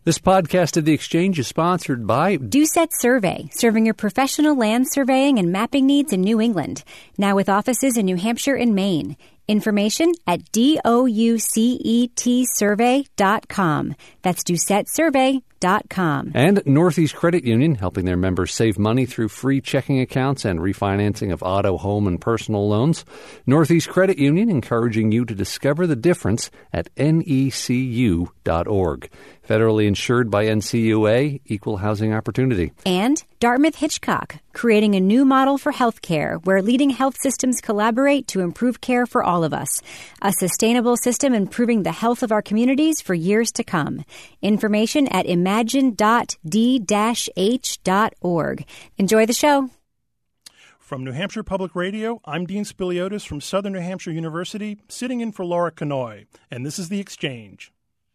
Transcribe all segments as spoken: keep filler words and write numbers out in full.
This podcast of The Exchange is sponsored by Doucette Survey, serving your professional land surveying and mapping needs in New England. Now with offices in New Hampshire and Maine. Information at D O U C E T survey dot com. That's doucette survey dot com. And Northeast Credit Union, helping their members save money through free checking accounts and refinancing of auto, home, and personal loans. Northeast Credit Union encouraging you to discover the difference at N E C U dot org. Federally insured by N C U A, Equal Housing Opportunity. And Dartmouth Hitchcock, creating a new model for healthcare where leading health systems collaborate to improve care for all of us. A sustainable system improving the health of our communities for years to come. Information at imagine dot d dash h dot org. Enjoy the show. From New Hampshire Public Radio, I'm Dean Spiliotis from Southern New Hampshire University, sitting in for Laura Kanoy, and this is The Exchange.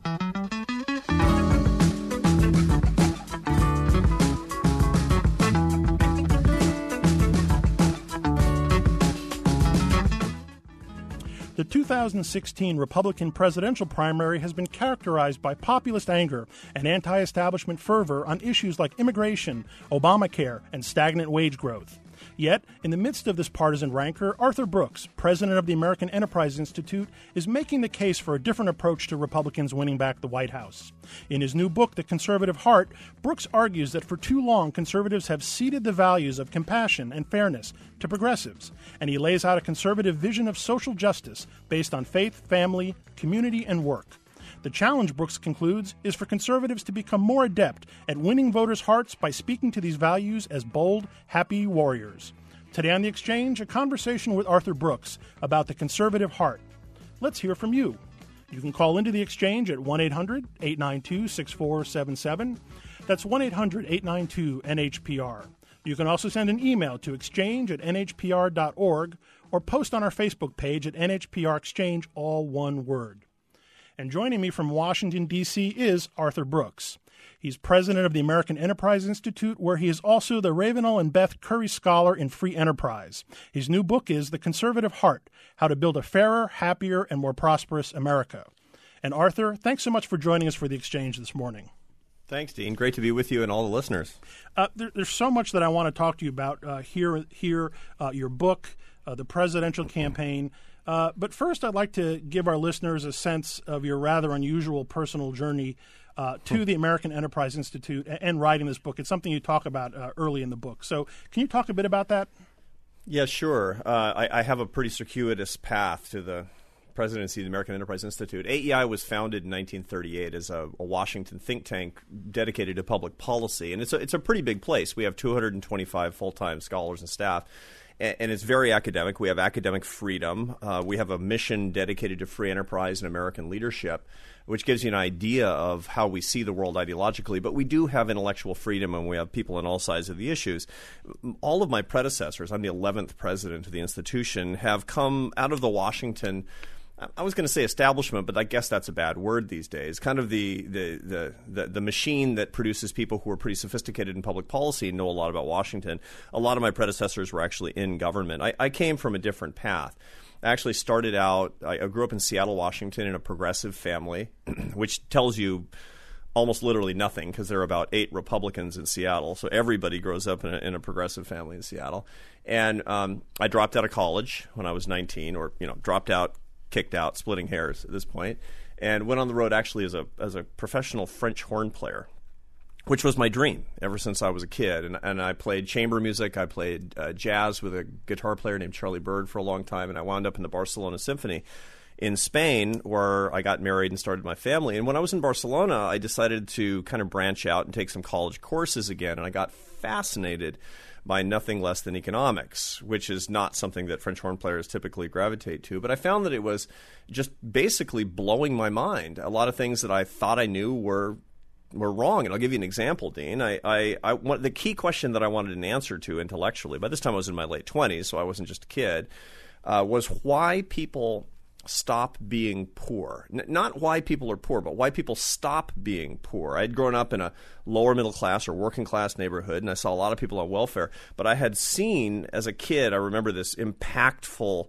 The two thousand sixteen Republican presidential primary has been characterized by populist anger and anti-establishment fervor on issues like immigration, Obamacare, and stagnant wage growth. Yet, in the midst of this partisan rancor, Arthur Brooks, president of the American Enterprise Institute, is making the case for a different approach to Republicans winning back the White House. In his new book, The Conservative Heart, Brooks argues that for too long, conservatives have ceded the values of compassion and fairness to progressives, and he lays out a conservative vision of social justice based on faith, family, community, and work. The challenge, Brooks concludes, is for conservatives to become more adept at winning voters' hearts by speaking to these values as bold, happy warriors. Today on The Exchange, a conversation with Arthur Brooks about the conservative heart. Let's hear from you. You can call into The Exchange at one eight hundred eight nine two six four seven seven. That's one eight hundred eight nine two N H P R. You can also send an email to exchange at N H P R dot org or post on our Facebook page at N H P R Exchange, all one word. And joining me from Washington, D C is Arthur Brooks. He's president of the American Enterprise Institute, where he is also the Ravenel and Beth Curry Scholar in Free Enterprise. His new book is The Conservative Heart, How to Build a Fairer, Happier, and More Prosperous America. And Arthur, thanks so much for joining us for The Exchange this morning. Thanks, Dean. Great to be with you and all the listeners. Uh, there, there's so much that I want to talk to you about uh, here, here uh, your book, uh, the presidential campaign. Uh, but first, I'd like to give our listeners a sense of your rather unusual personal journey uh, to the American Enterprise Institute and, and writing this book. It's something you talk about uh, early in the book. So can you talk a bit about that? Yeah, sure. Uh, I, I have a pretty circuitous path to the presidency of the American Enterprise Institute. A E I was founded in nineteen thirty-eight as a, a Washington think tank dedicated to public policy. And it's a, it's a pretty big place. We have two hundred twenty-five full-time scholars and staff. And it's very academic. We have academic freedom. Uh, we have a mission dedicated to free enterprise and American leadership, which gives you an idea of how we see the world ideologically. But we do have intellectual freedom, and we have people on all sides of the issues. All of my predecessors, I'm the eleventh president of the institution, have come out of the Washington – I was going to say establishment, but I guess that's a bad word these days. Kind of the the, the the the machine that produces people who are pretty sophisticated in public policy and know a lot about Washington. A lot of my predecessors were actually in government. I, I came from a different path. I actually started out – I grew up in Seattle, Washington in a progressive family, which tells you almost literally nothing because there are about eight Republicans in Seattle. So everybody grows up in a, in a progressive family in Seattle. And um, I dropped out of college when I was nineteen or, you know, dropped out – kicked out, splitting hairs at this point, and went on the road actually as a as a professional French horn player, which was my dream ever since I was a kid. And, and I played chamber music. I played uh, jazz with a guitar player named Charlie Bird for a long time, and I wound up in the Barcelona Symphony in Spain, where I got married and started my family. And when I was in Barcelona, I decided to kind of branch out and take some college courses again, and I got fascinated by nothing less than economics, which is not something that French horn players typically gravitate to. But I found that it was just basically blowing my mind. A lot of things that I thought I knew were were wrong. And I'll give you an example, Dean. I, I, I the key question that I wanted an answer to intellectually, by this time I was in my late twenties, so I wasn't just a kid, uh, was why people stop being poor. N- not why people are poor, but why people stop being poor. I had grown up in a lower middle class or working class neighborhood, and I saw a lot of people on welfare. But I had seen as a kid, I remember this impactful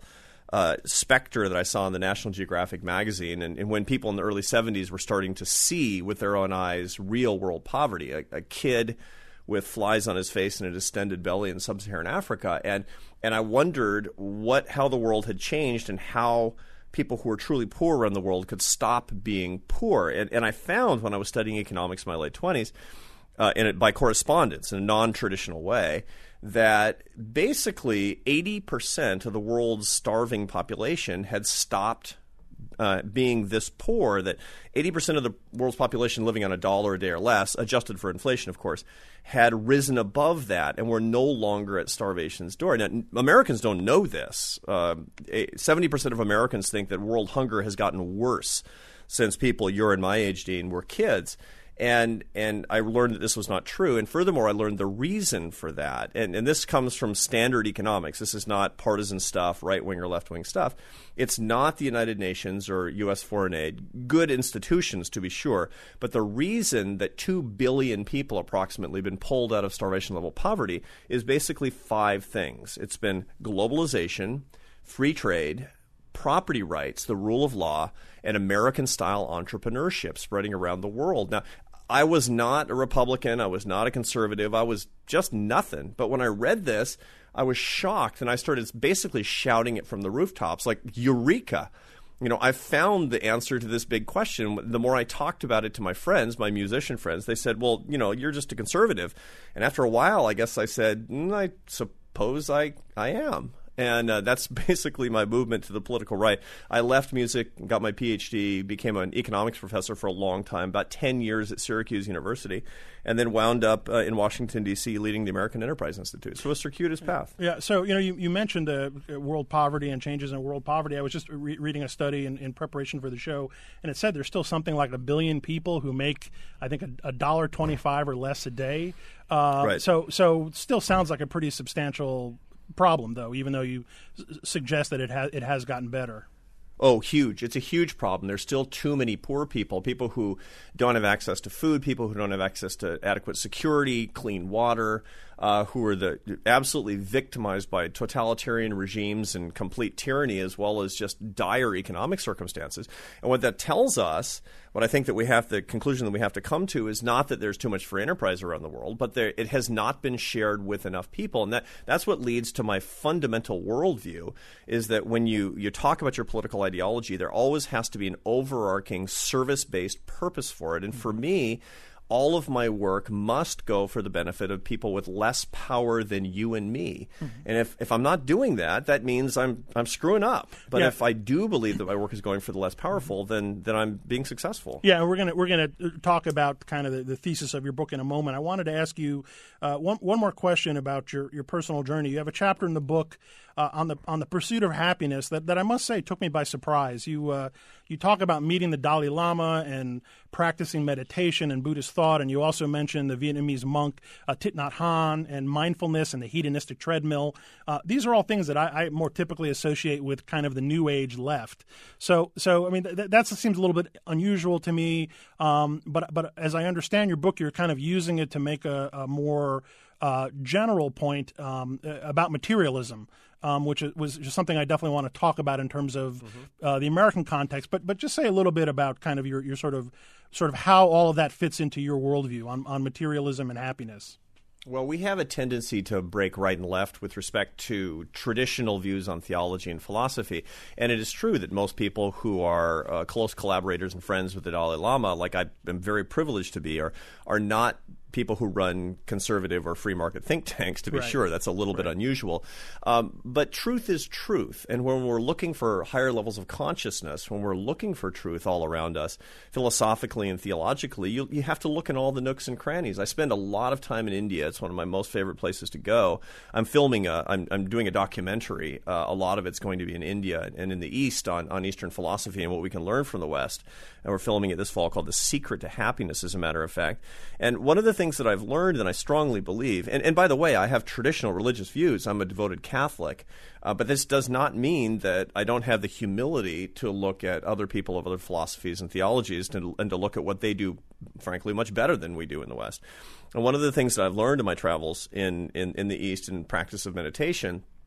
uh, specter that I saw in the National Geographic magazine, and, and when people in the early seventies were starting to see with their own eyes real world poverty, a, a kid with flies on his face and a distended belly in sub-Saharan Africa, and and I wondered what how the world had changed and how people who were truly poor around the world could stop being poor. And, and I found when I was studying economics in my late twenties, uh, in it by correspondence in a non-traditional way, that basically eighty percent of the world's starving population had stopped uh, being this poor, that eighty percent of the world's population living on a dollar a day or less, adjusted for inflation, of course, had risen above that and were no longer at starvation's door. Now, Americans don't know this. Uh, seventy percent of Americans think that world hunger has gotten worse since people your and my age, Dean, were kids. And and I learned that this was not true. And furthermore, I learned the reason for that. And, and this comes from standard economics. This is not partisan stuff, right-wing or left-wing stuff. It's not the United Nations or U S foreign aid, good institutions to be sure. But the reason that two billion people approximately have been pulled out of starvation-level poverty is basically five things. It's been globalization, free trade, property rights, the rule of law, and American-style entrepreneurship spreading around the world. Now, I was not a Republican. I was not a conservative. I was just nothing. But when I read this, I was shocked, and I started basically shouting it from the rooftops, like, Eureka! You know, I found the answer to this big question. The more I talked about it to my friends, my musician friends, they said, well, you know, you're just a conservative. And after a while, I guess I said, mm, I suppose I, I am. And uh, that's basically my movement to the political right. I left music, got my P H D, became an economics professor for a long time, about ten years at Syracuse University, and then wound up uh, in Washington, D C, leading the American Enterprise Institute. So a circuitous path. Yeah, so you know, you, you mentioned uh, world poverty and changes in world poverty. I was just re- reading a study in, in preparation for the show, and it said there's still something like a billion people who make, I think, a dollar twenty-five or less a day. Uh, right. So, so still sounds like a pretty substantial problem, though, even though you s- suggest that it has it has gotten better. Oh, huge. It's a huge problem. There's still too many poor people, people who don't have access to food, people who don't have access to adequate security, clean water, uh, who are the absolutely victimized by totalitarian regimes and complete tyranny, as well as just dire economic circumstances. And what that tells us, what I think that we have, the conclusion that we have to come to, is not that there's too much free enterprise around the world, but there, it has not been shared with enough people. And that, that's what leads to my fundamental worldview, is that when you, you talk about your political ideology, there always has to be an overarching service-based purpose for it. And for me, all of my work must go for the benefit of people with less power than you and me. Mm-hmm. And if, if I'm not doing that, that means I'm I'm screwing up. But yeah. if I do believe that my work is going for the less powerful, then then I'm being successful. Yeah, and we're gonna we're gonna talk about kind of the, the thesis of your book in a moment. I wanted to ask you uh, one one more question about your, your personal journey. You have a chapter in the book uh, on the on the pursuit of happiness that, that I must say took me by surprise. You uh, you talk about meeting the Dalai Lama and practicing meditation and Buddhist thought, and you also mention the Vietnamese monk uh, Thich Nhat Hanh and mindfulness and the hedonistic treadmill. Uh, these are all things that I, I more typically associate with kind of the New Age left. So, so I mean, th- that seems a little bit unusual to me. Um, but but as I understand your book, you're kind of using it to make a, a more uh, general point um, about materialism. Um, which was just something I definitely want to talk about in terms of mm-hmm. uh, the American context. But but just say a little bit about kind of your, your sort of sort of how all of that fits into your worldview on, on materialism and happiness. Well, we have a tendency to break right and left with respect to traditional views on theology and philosophy. And it is true that most people who are uh, close collaborators and friends with the Dalai Lama, like I am very privileged to be, are are not people who run conservative or free market think tanks, to be right. sure. That's a little right. bit unusual. Um, but truth is truth. And when we're looking for higher levels of consciousness, when we're looking for truth all around us, philosophically and theologically, you, you have to look in all the nooks and crannies. I spend a lot of time in India. It's one of my most favorite places to go. I'm filming a, I'm, I'm doing a documentary. Uh, a lot of it's going to be in India and in the East on, on Eastern philosophy and what we can learn from the West. And we're filming it this fall called The Secret to Happiness, as a matter of fact. And one of the things that I've learned and I strongly believe, and, and by the way, I have traditional religious views. I'm a devoted Catholic. Uh, but this does not mean that I don't have the humility to look at other people of other philosophies and theologies to, and to look at what they do, frankly, much better than we do in the West. And one of the things that I've learned in my travels in, in, in the East in practice of meditation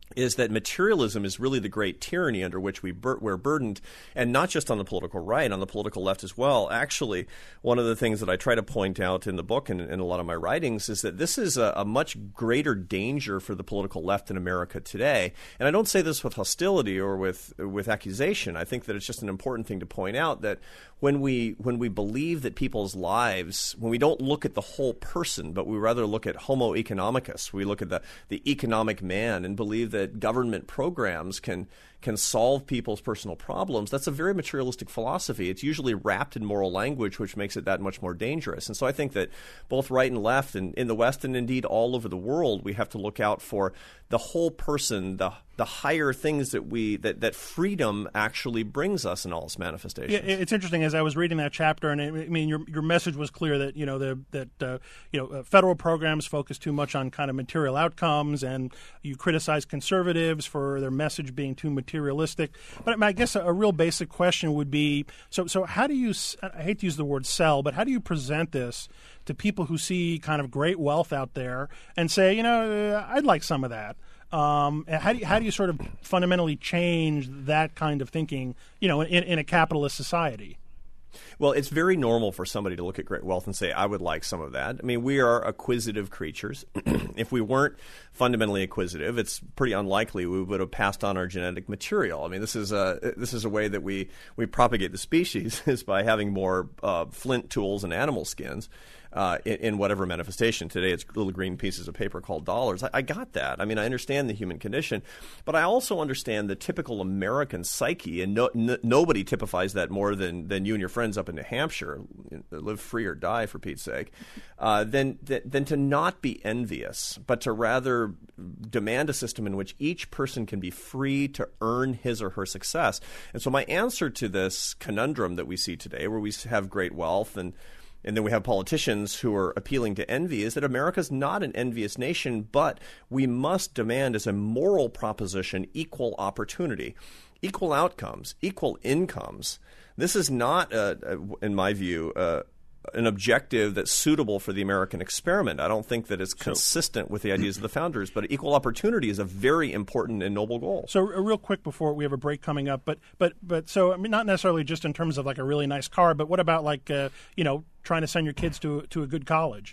is that materialism is really the great tyranny under which we bur- we're burdened, and not just on the political right, on the political left as well. Actually, one of the things that I try to point out in the book and in a lot of my writings is that this is a, a much greater danger for the political left in America today. And I don't say this with hostility or with with accusation. I think that it's just an important thing to point out that when we when we believe that people's lives, when we don't look at the whole person, but we rather look at homo economicus, we look at the, the economic man and believe that that government programs can can solve people's personal problems, that's a very materialistic philosophy. It's usually wrapped in moral language, which makes it that much more dangerous. And so I think that both right and left, and in the West and indeed all over the world, we have to look out for the whole person, the the higher things that we that, that freedom actually brings us in all its manifestations. Yeah, it's interesting. As I was reading that chapter, and I mean, your your message was clear that you know the, that uh, you know uh, federal programs focus too much on kind of material outcomes, and you criticize conservatives for their message being too materialistic. But I, mean, I guess a, a real basic question would be: so so how do you? I hate to use the word sell, but how do you present this to people who see kind of great wealth out there and say, you know, uh, I'd like some of that? Um, how do you, how do you sort of fundamentally change that kind of thinking, you know, in, in a capitalist society? Well, it's very normal for somebody to look at great wealth and say, I would like some of that. I mean, we are acquisitive creatures. If we weren't fundamentally acquisitive, it's pretty unlikely we would have passed on our genetic material. I mean, this is a, this is a way that we, we propagate the species is by having more uh, flint tools and animal skins. Uh, in, in whatever manifestation. Today it's little green pieces of paper called dollars. I, I got that. I mean, I understand the human condition, but I also understand the typical American psyche, and no, n- nobody typifies that more than, than you and your friends up in New Hampshire, live free or die, for Pete's sake, uh, than, th- than to not be envious, but to rather demand a system in which each person can be free to earn his or her success. And so my answer to this conundrum that we see today, where we have great wealth and And then we have politicians who are appealing to envy, is that America's not an envious nation, but we must demand as a moral proposition equal opportunity, equal outcomes, equal incomes. This is not, uh, in my view, uh, an objective that's suitable for the American experiment. I don't think that it's consistent so, with the ideas of the founders, but equal opportunity is a very important and noble goal. So uh, real quick before we have a break coming up, but but but so I mean, not necessarily just in terms of like a really nice car, but what about like uh, you know trying to send your kids to to a good college?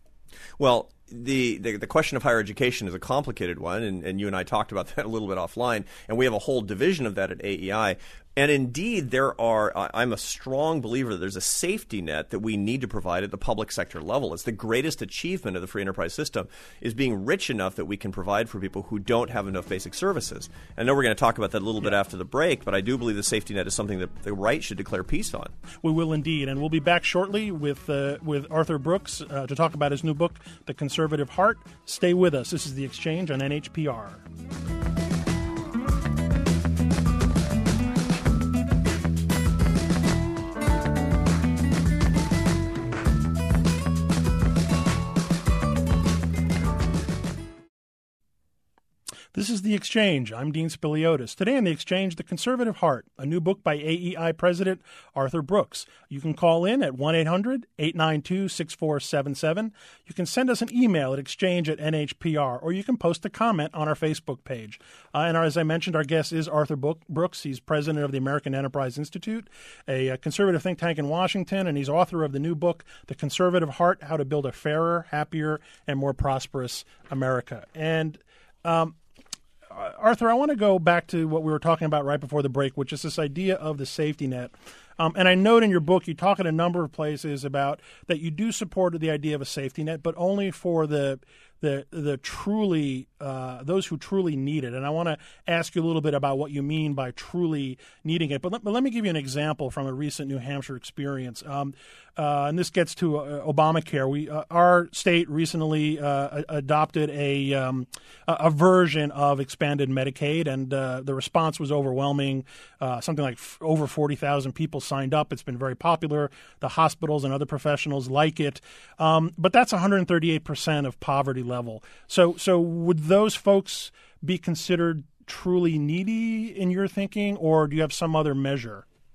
Well, the, the the question of higher education is a complicated one, and, and you and I talked about that a little bit offline, and we have a whole division of that at A E I. And indeed, there are – I'm a strong believer that there's a safety net that we need to provide at the public sector level. It's the greatest achievement of the free enterprise system is being rich enough that we can provide for people who don't have enough basic services. I know we're going to talk about that a little yeah. bit after the break, but I do believe the safety net is something that the right should declare peace on. We will indeed. And we'll be back shortly with, uh, with Arthur Brooks uh, to talk about his new book, The Conservative Heart. Stay with us. This is The Exchange on N H P R. This is The Exchange. I'm Dean Spiliotis. Today on The Exchange, The Conservative Heart, a new book by A E I President Arthur Brooks. You can call in at one eight hundred eight nine two six four seven seven. You can send us an email at exchange at N H P R, or you can post a comment on our Facebook page. Uh, and as I mentioned, our guest is Arthur Brooks. He's president of the American Enterprise Institute, a, a conservative think tank in Washington, and he's author of the new book, The Conservative Heart, How to Build a Fairer, Happier, and More Prosperous America. And um, Arthur, I want to go back to what we were talking about right before the break, which is this idea of the safety net. Um, and I note in your book, you talk in a number of places about that you do support the idea of a safety net, but only for the the the truly uh, those who truly need it. And I want to ask you a little bit about what you mean by truly needing it. But let, but let me give you an example from a recent New Hampshire experience. Um, uh, and this gets to uh, Obamacare. We uh, our state recently uh, adopted a um, a version of expanded Medicaid, and uh, the response was overwhelming. Uh, something like f- over forty thousand people signed up. It's been very popular. The hospitals and other professionals like it. Um, but that's one hundred thirty-eight percent of poverty level. So, so would those folks be considered truly needy in your thinking, or do you have some other measure?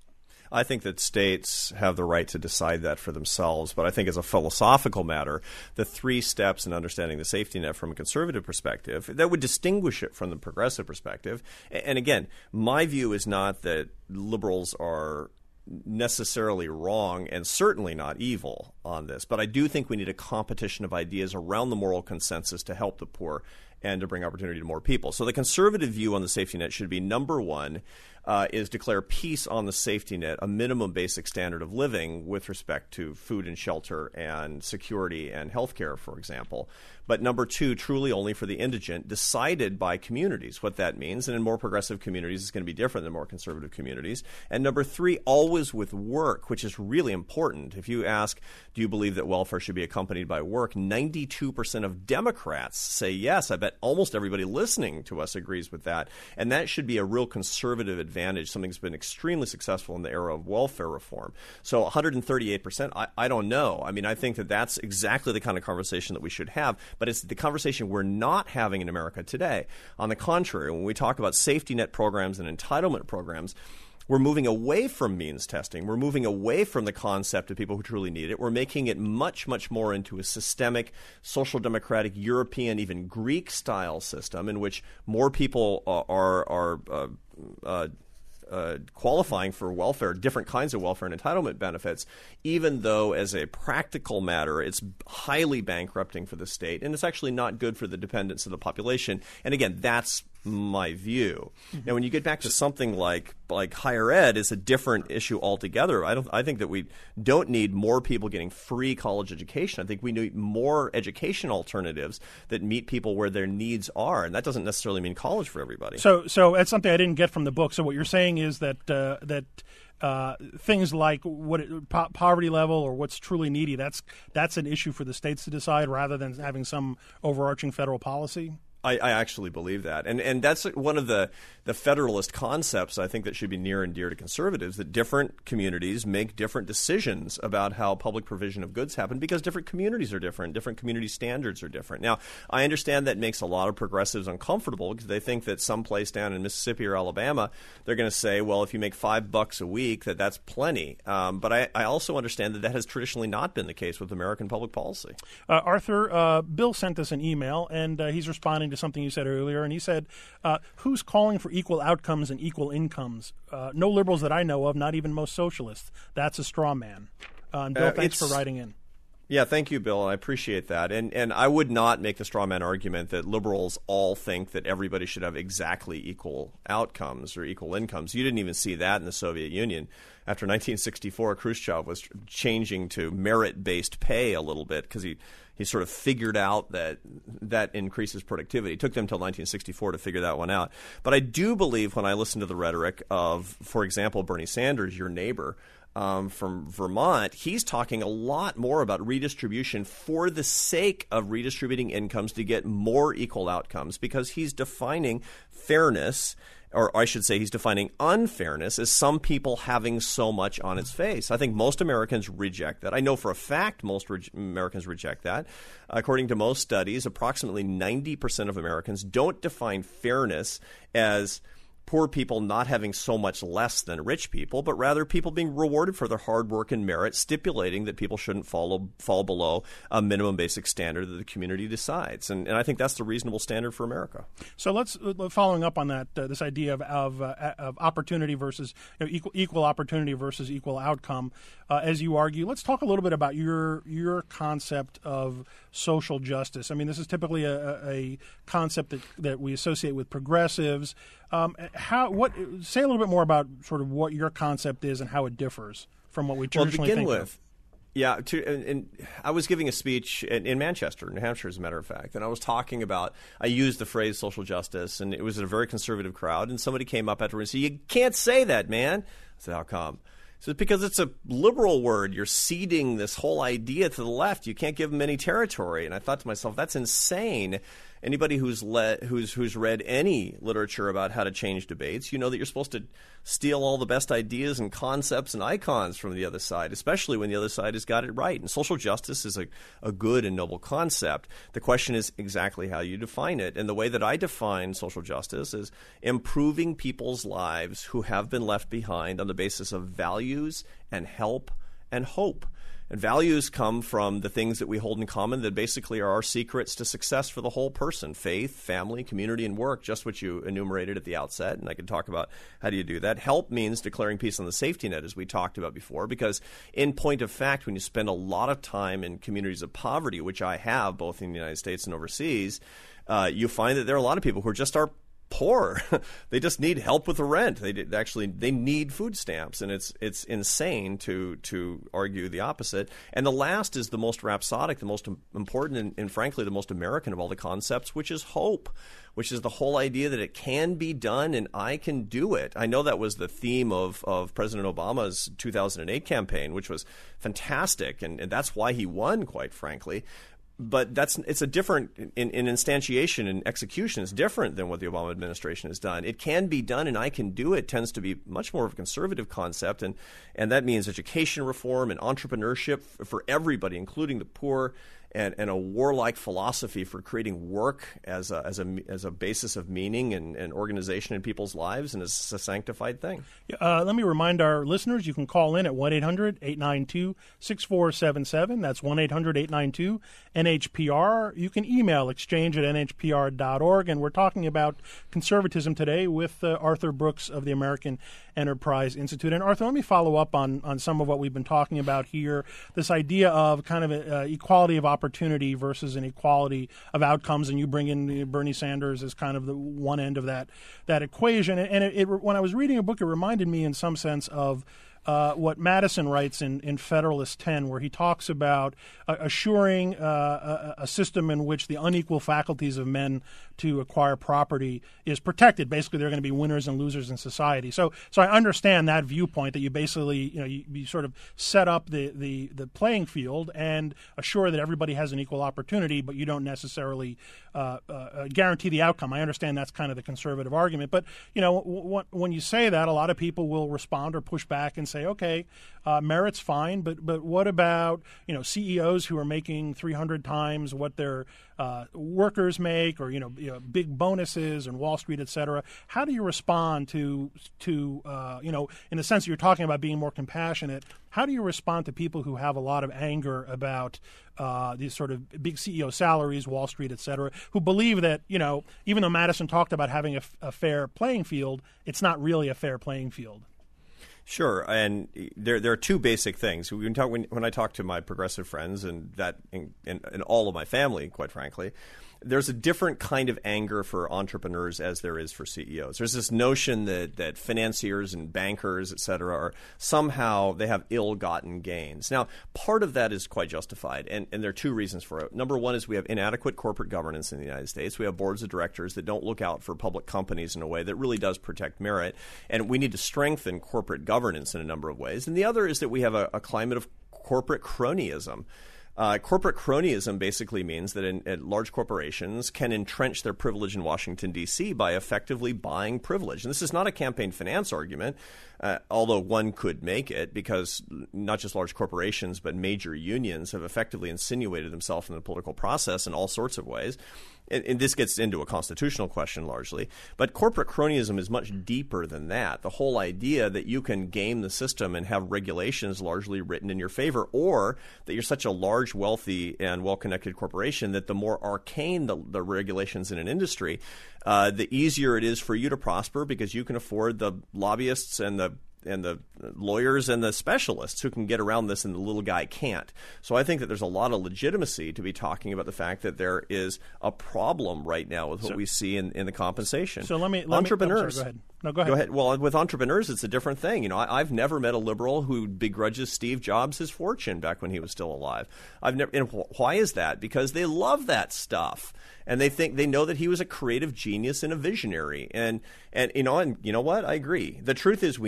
I think that states have the right to decide that for themselves. But I think as a philosophical matter, the three steps in understanding the safety net from a conservative perspective, that would distinguish it from the progressive perspective. And again, my view is not that liberals are necessarily wrong and certainly not evil on this. But I do think we need a competition of ideas around the moral consensus to help the poor and to bring opportunity to more people. So the conservative view on the safety net should be, number one, uh, is declare peace on the safety net, a minimum basic standard of living with respect to food and shelter and security and health care, for example. But number two, truly only for the indigent, decided by communities what that means. And in more progressive communities, it's going to be different than more conservative communities. And number three, always with work, which is really important. If you ask, do you believe that welfare should be accompanied by work? ninety-two percent of Democrats say yes. I bet almost everybody listening to us agrees with that. And that should be a real conservative advantage, something that's been extremely successful in the era of welfare reform. So one hundred thirty-eight percent, I, I don't know. I mean, I think that that's exactly the kind of conversation that we should have. But it's the conversation we're not having in America today. On the contrary, when we talk about safety net programs and entitlement programs, we're moving away from means testing. We're moving away from the concept of people who truly need it. We're making it much, much more into a systemic, social democratic, European, even Greek-style system in which more people are are, are uh, uh, Uh, qualifying for welfare, different kinds of welfare and entitlement benefits, even though as a practical matter, it's highly bankrupting for the state, and it's actually not good for the dependents of the population. And again, that's my view. Mm-hmm. Now, when you get back to something like like higher ed, is a different issue altogether. I don't. I think that we don't need more people getting free college education. I think we need more education alternatives that meet people where their needs are, and that doesn't necessarily mean college for everybody. So, so that's something I didn't get from the book. So, what you're saying is that uh, that. Uh, things like what it, po- poverty level or what's truly needy, that's that's an issue for the states to decide rather than having some overarching federal policy? I, I actually believe that. And and that's one of the, the federalist concepts I think that should be near and dear to conservatives, that different communities make different decisions about how public provision of goods happen because different communities are different, different community standards are different. Now, I understand that makes a lot of progressives uncomfortable because they think that someplace down in Mississippi or Alabama, they're going to say, well, if you make five bucks a week, that that's plenty. Um, but I, I also understand that that has traditionally not been the case with American public policy. Uh, Arthur, uh, Bill sent us an email, and uh, he's responding to something you said earlier, and he said, uh, who's calling for equal outcomes and equal incomes? Uh, no liberals that I know of, not even most socialists. That's a straw man. Uh, and Bill, uh, thanks for writing in. Yeah, thank you, Bill. I appreciate that. And and I would not make the straw man argument that liberals all think that everybody should have exactly equal outcomes or equal incomes. You didn't even see that in the Soviet Union. After nineteen sixty-four, Khrushchev was changing to merit-based pay a little bit because he, he sort of figured out that that increases productivity. It took them until nineteen sixty-four to figure that one out. But I do believe when I listen to the rhetoric of, for example, Bernie Sanders, your neighbor, Um, from Vermont, he's talking a lot more about redistribution for the sake of redistributing incomes to get more equal outcomes because he's defining fairness, or I should say he's defining unfairness as some people having so much on its face. I think most Americans reject that. I know for a fact most re- Americans reject that. According to most studies, approximately ninety percent of Americans don't define fairness as poor people not having so much less than rich people, but rather people being rewarded for their hard work and merit, stipulating that people shouldn't follow, fall below a minimum basic standard that the community decides. And, and I think that's the reasonable standard for America. So let's, following up on that, uh, this idea of of, uh, of opportunity versus you know, equal equal opportunity versus equal outcome, uh, as you argue, let's talk a little bit about your your concept of social justice. I mean, this is typically a, a concept that, that we associate with progressives. Um, how? What? Say a little bit more about sort of what your concept is and how it differs from what we traditionally well, to begin think with, of. Yeah, to, and, and I was giving a speech in, in Manchester, New Hampshire, as a matter of fact, and I was talking about, I used the phrase social justice, and it was a very conservative crowd, and somebody came up afterwards and said, you can't say that, man. I said, how come? So because it's a liberal word, you're ceding this whole idea to the left. You can't give them any territory. And I thought to myself, that's insane. Anybody who's le- who's who's read any literature about how to change debates, you know that you're supposed to steal all the best ideas and concepts and icons from the other side, especially when the other side has got it right. And social justice is a, a good and noble concept. The question is exactly how you define it. And the way that I define social justice is improving people's lives who have been left behind on the basis of values and help and hope. And values come from the things that we hold in common that basically are our secrets to success for the whole person: faith, family, community, and work, just what you enumerated at the outset. And I can talk about how do you do that. Help means declaring peace on the safety net, as we talked about before, because in point of fact, when you spend a lot of time in communities of poverty, which I have both in the United States and overseas, uh, you find that there are a lot of people who are just are poor. They just need help with the rent. They did, actually they need food stamps, and it's it's insane to to argue the opposite. And the last is the most rhapsodic, the most important, and, and frankly the most American of all the concepts, which is hope, which is the whole idea that it can be done and I can do it. I know that was the theme of of President Obama's two thousand eight campaign, which was fantastic, and, and that's why he won, quite frankly. But that's it's a different in, in instantiation and execution is different than what the Obama administration has done. It can be done, and I can do it tends to be much more of a conservative concept, and and that means education reform and entrepreneurship for everybody, including the poor, and, and a warlike philosophy for creating work as a as a as a basis of meaning and, and organization in people's lives, and as a sanctified thing. Uh, let me remind our listeners, you can call in at one eight hundred eight nine two six four seven seven. That's one eight hundred eight nine two N H P R. You can email exchange at N H P R dot org. And we're talking about conservatism today with uh, Arthur Brooks of the American Enterprise Institute. And Arthur, let me follow up on, on some of what we've been talking about here, this idea of kind of a, uh, equality of opportunity versus an equality of outcomes. And you bring in Bernie Sanders as kind of the one end of that, that equation. And, and it, it, when I was reading a book, it reminded me in some sense of Uh, what Madison writes in, in Federalist ten, where he talks about uh, assuring uh, a, a system in which the unequal faculties of men to acquire property is protected. Basically, there are going to be winners and losers in society. So, so I understand that viewpoint, that you basically, you know, you, you sort of set up the, the, the playing field and assure that everybody has an equal opportunity, but you don't necessarily uh, uh, guarantee the outcome. I understand that's kind of the conservative argument. But, you know, w- w- when you say that, a lot of people will respond or push back and say, okay, uh, merit's fine, but but what about, you know, C E Os who are making three hundred times what their uh, workers make, or, you know, you know, big bonuses and Wall Street, et cetera? How do you respond to, to uh, you know, in the sense that you're talking about being more compassionate, how do you respond to people who have a lot of anger about uh, these sort of big C E O salaries, Wall Street, et cetera, who believe that, you know, even though Madison talked about having a, a fair playing field, it's not really a fair playing field? Sure, and there there are two basic things. We can talk, when, when I talk to my progressive friends, and that and, and, and all of my family, quite frankly, there's a different kind of anger for entrepreneurs as there is for C E Os. There's this notion that that financiers and bankers, et cetera, are somehow they have ill-gotten gains. Now, part of that is quite justified, and, and there are two reasons for it. Number one is we have inadequate corporate governance in the United States. We have boards of directors that don't look out for public companies in a way that really does protect merit, and we need to strengthen corporate governance in a number of ways. And the other is that we have a, a climate of corporate cronyism. Uh, corporate cronyism basically means that in, in large corporations can entrench their privilege in Washington, D C by effectively buying privilege. And this is not a campaign finance argument, uh, although one could make it, because not just large corporations but major unions have effectively insinuated themselves in the political process in all sorts of ways. And, and this gets into a constitutional question largely. But corporate cronyism is much deeper than that. The whole idea that you can game the system and have regulations largely written in your favor, or that you're such a large, wealthy, and well-connected corporation that the more arcane the, the regulations in an industry, uh, the easier it is for you to prosper, because you can afford the lobbyists and the and the lawyers and the specialists who can get around this, and the little guy can't. So I think that there's a lot of legitimacy to be talking about the fact that there is a problem right now with what so, we see in, in the compensation. So let me let entrepreneurs. Me, oh, sorry, go ahead. No, go ahead. Go ahead. Well, with entrepreneurs, it's a different thing. You know, I, I've never met a liberal who begrudges Steve Jobs his fortune back when he was still alive. I've never. And why is that? Because they love that stuff, and they think they know that he was a creative genius and a visionary. And and you know, and you know what? I agree. The truth is, we need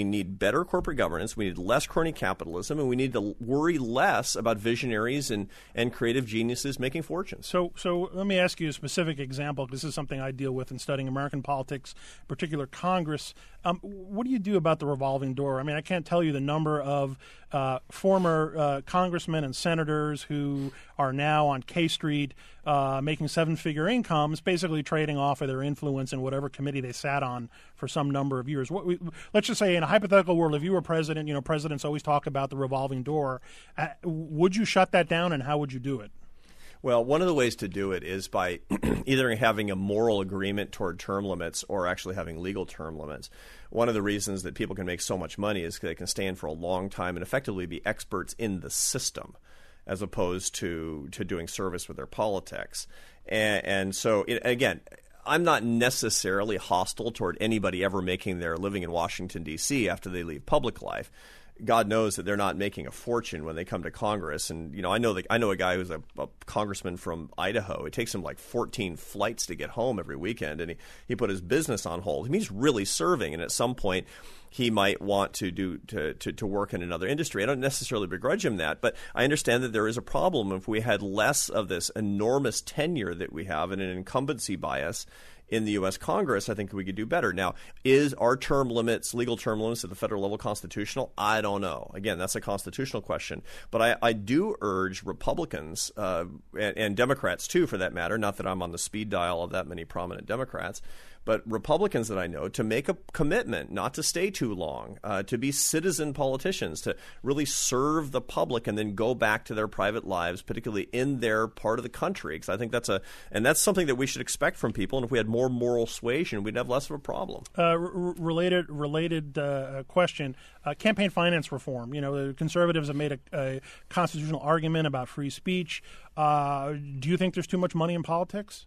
better corporate governance, we need less crony capitalism, and we need to worry less about visionaries and, and creative geniuses making fortunes. So, so let me ask you a specific example. This is something I deal with in studying American politics, particular Congress. Um, what do you do about the revolving door? I mean, I can't tell you the number of uh, former uh, congressmen and senators who are now on K Street uh, making seven-figure incomes, basically trading off of their influence in whatever committee they sat on for some number of years. What we, let's just say in a hypothetical world, if you were president, you know, presidents always talk about the revolving door. Uh, would you shut that down, and how would you do it? Well, one of the ways to do it is by either having a moral agreement toward term limits or actually having legal term limits. One of the reasons that people can make so much money is they can stand for a long time and effectively be experts in the system as opposed to, to doing service with their politics. And, and so, it, again, I'm not necessarily hostile toward anybody ever making their living in Washington, D C after they leave public life. God knows that they're not making a fortune when they come to Congress. And, you know, I know that I know a guy who's a, a congressman from Idaho. It takes him like fourteen flights to get home every weekend, and he, he put his business on hold. I mean, he's really serving, and at some point he might want to do to, to, to work in another industry. I don't necessarily begrudge him that, but I understand that there is a problem if we had less of this enormous tenure that we have and an incumbency bias in the U S Congress. I think we could do better. Now, is our term limits, legal term limits at the federal level constitutional? I don't know. Again, that's a constitutional question. But I, I do urge Republicans uh, and, and Democrats, too, for that matter, not that I'm on the speed dial of that many prominent Democrats, but Republicans that I know, to make a commitment not to stay too long, uh, to be citizen politicians, to really serve the public and then go back to their private lives, particularly in their part of the country. Because I think that's a, and that's something that we should expect from people. And if we had more moral suasion, we'd have less of a problem. Uh, r- related, related uh, question: uh, campaign finance reform. You know, the conservatives have made a, a constitutional argument about free speech. Uh, do you think there's too much money in politics?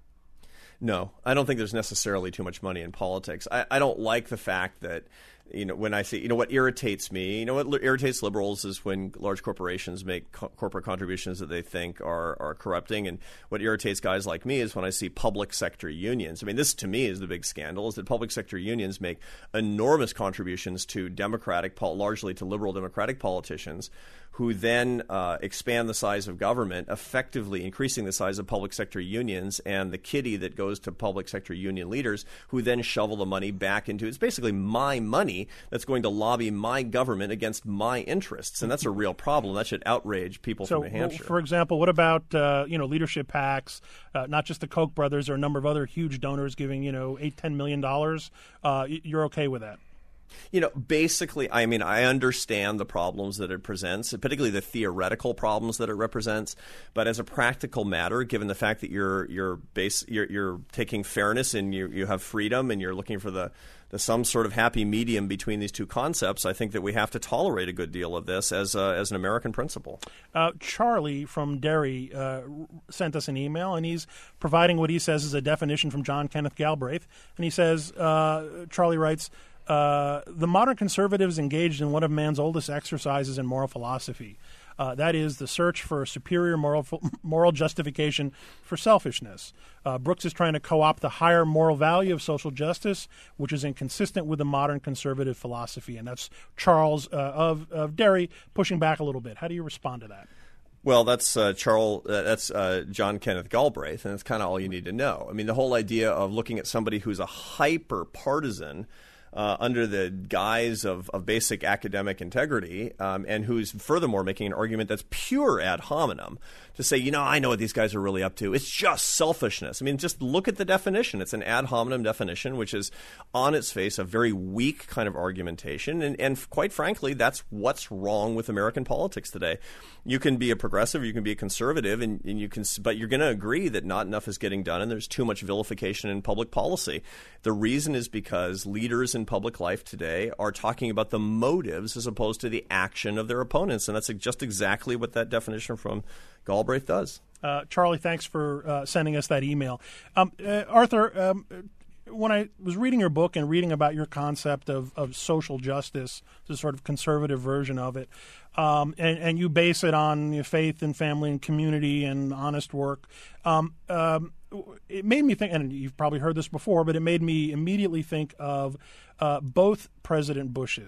No, I don't think there's necessarily too much money in politics. I, I don't like the fact that, you know, when I see, you know, what irritates me, you know, what irritates liberals is when large corporations make co- corporate contributions that they think are, are corrupting. And what irritates guys like me is when I see public sector unions. I mean, this to me is the big scandal, is that public sector unions make enormous contributions to Democratic, largely to liberal Democratic politicians, who then uh, expand the size of government, effectively increasing the size of public sector unions and the kitty that goes to public sector union leaders, who then shovel the money back into, it's basically my money that's going to lobby my government against my interests. And that's a real problem. That should outrage people so, from New Hampshire. For example, what about uh, you know leadership PACs, uh, not just the Koch brothers, or a number of other huge donors giving, you know, eight, ten million dollars? Uh, you're okay with that? You know, basically, I mean, I understand the problems that it presents, particularly the theoretical problems that it represents. But as a practical matter, given the fact that you're you're base you're, you're taking fairness and you you have freedom and you're looking for the, the some sort of happy medium between these two concepts, I think that we have to tolerate a good deal of this as a, as an American principle. Uh, Charlie from Derry uh, sent us an email, and he's providing what he says is a definition from John Kenneth Galbraith. And he says, uh, Charlie writes, Uh, the modern conservatives engaged in one of man's oldest exercises in moral philosophy. Uh, that is the search for a superior moral moral justification for selfishness. Uh, Brooks is trying to co-opt the higher moral value of social justice, which is inconsistent with the modern conservative philosophy. And that's Charles uh, of, of Derry pushing back a little bit. How do you respond to that? Well, that's uh, Charles. Uh, that's uh, John Kenneth Galbraith, and that's kind of all you need to know. I mean, the whole idea of looking at somebody who's a hyper partisan Uh, under the guise of, of basic academic integrity, um, and who's furthermore making an argument that's pure ad hominem to say, you know, I know what these guys are really up to. It's just selfishness. I mean, just look at the definition. It's an ad hominem definition, which is on its face a very weak kind of argumentation. And, and quite frankly, that's what's wrong with American politics today. You can be a progressive, you can be a conservative, and, and you can, but you're going to agree that not enough is getting done, and there's too much vilification in public policy. The reason is because leaders in public life today are talking about the motives as opposed to the action of their opponents, and that's just exactly what that definition from Galbraith does. Uh, Charlie, thanks for uh, sending us that email. Um, uh, Arthur, um, when I was reading your book and reading about your concept of, of social justice, the sort of conservative version of it, um, and, and you base it on you know, faith and family and community and honest work, um, um, it made me think, and you've probably heard this before, but it made me immediately think of uh, both President Bushes.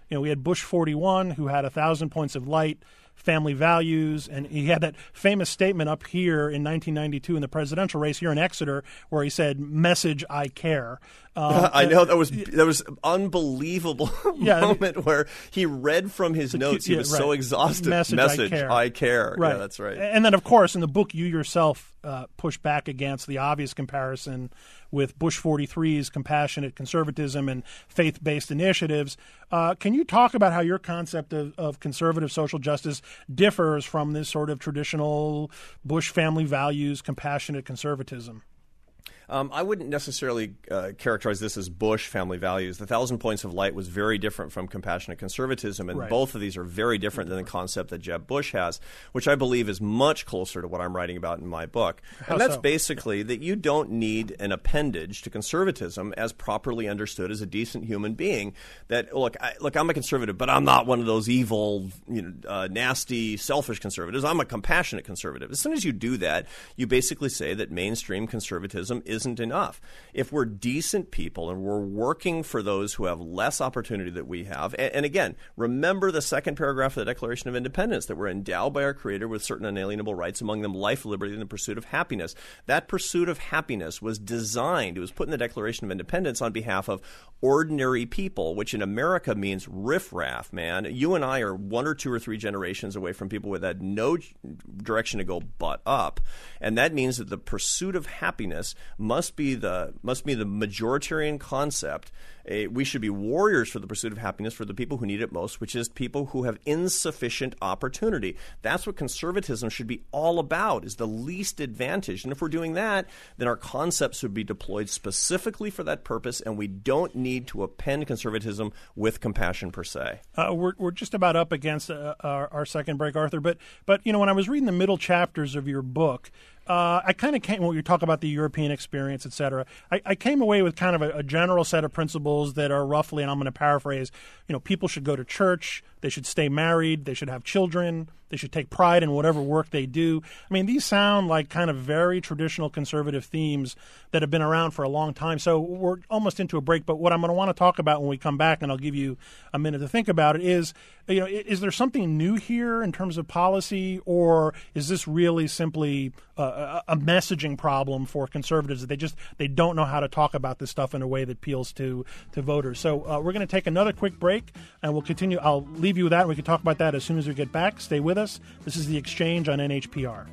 You know, we had Bush forty-one, who had a thousand points of light, family values, and he had that famous statement up here in nineteen ninety-two in the presidential race here in Exeter where he said, "Message, I care." Um, I know that was that was unbelievable yeah, moment where he read from his notes. He yeah, was right. so exhausted. Message, Message I care. I care. Right. Yeah, that's right. And then, of course, in the book, you yourself uh, push back against the obvious comparison with Bush forty-three's compassionate conservatism and faith-based initiatives. Uh, can you talk about how your concept of, of conservative social justice differs from this sort of traditional Bush family values, compassionate conservatism? Um, I wouldn't necessarily uh, characterize this as Bush family values. The Thousand Points of Light was very different from compassionate conservatism, and right. both of these are very different than the concept that Jeb Bush has, which I believe is much closer to what I'm writing about in my book. How and that's so? basically that you don't need an appendage to conservatism as properly understood as a decent human being. That, look, I, look, I'm a conservative, but I'm not one of those evil, you know, uh, nasty, selfish conservatives. I'm a compassionate conservative. As soon as you do that, you basically say that mainstream conservatism is isn't enough. If we're decent people and we're working for those who have less opportunity that we have, and, and again, remember the second paragraph of the Declaration of Independence, that we're endowed by our Creator with certain unalienable rights, among them life, liberty, and the pursuit of happiness. That pursuit of happiness was designed, it was put in the Declaration of Independence on behalf of ordinary people, which in America means riffraff, man. You and I are one or two or three generations away from people with had no direction to go but up. And that means that the pursuit of happiness must be the must be the majoritarian concept. Uh, we should be warriors for the pursuit of happiness for the people who need it most, which is people who have insufficient opportunity. That's what conservatism should be all about, is the least advantage. And if we're doing that, then our concepts would be deployed specifically for that purpose, and we don't need to append conservatism with compassion per se. Uh, we're we're just about up against uh, our, our second break, Arthur. But but you know, when I was reading the middle chapters of your book, Uh, I kind of came, when you talk about the European experience, et cetera, I, I came away with kind of a, a general set of principles that are roughly, and I'm going to paraphrase, you know, people should go to church, they should stay married, they should have children, they should take pride in whatever work they do. I mean, these sound like kind of very traditional conservative themes that have been around for a long time. So we're almost into a break, but what I'm going to want to talk about when we come back, and I'll give you a minute to think about it, is, you know, is there something new here in terms of policy, or is this really simply uh, a messaging problem for conservatives that they just they don't know how to talk about this stuff in a way that appeals to to voters? So uh, we're going to take another quick break, and we'll continue. I'll leave you with that, and we can talk about that as soon as we get back. Stay with us. This is The Exchange on N H P R.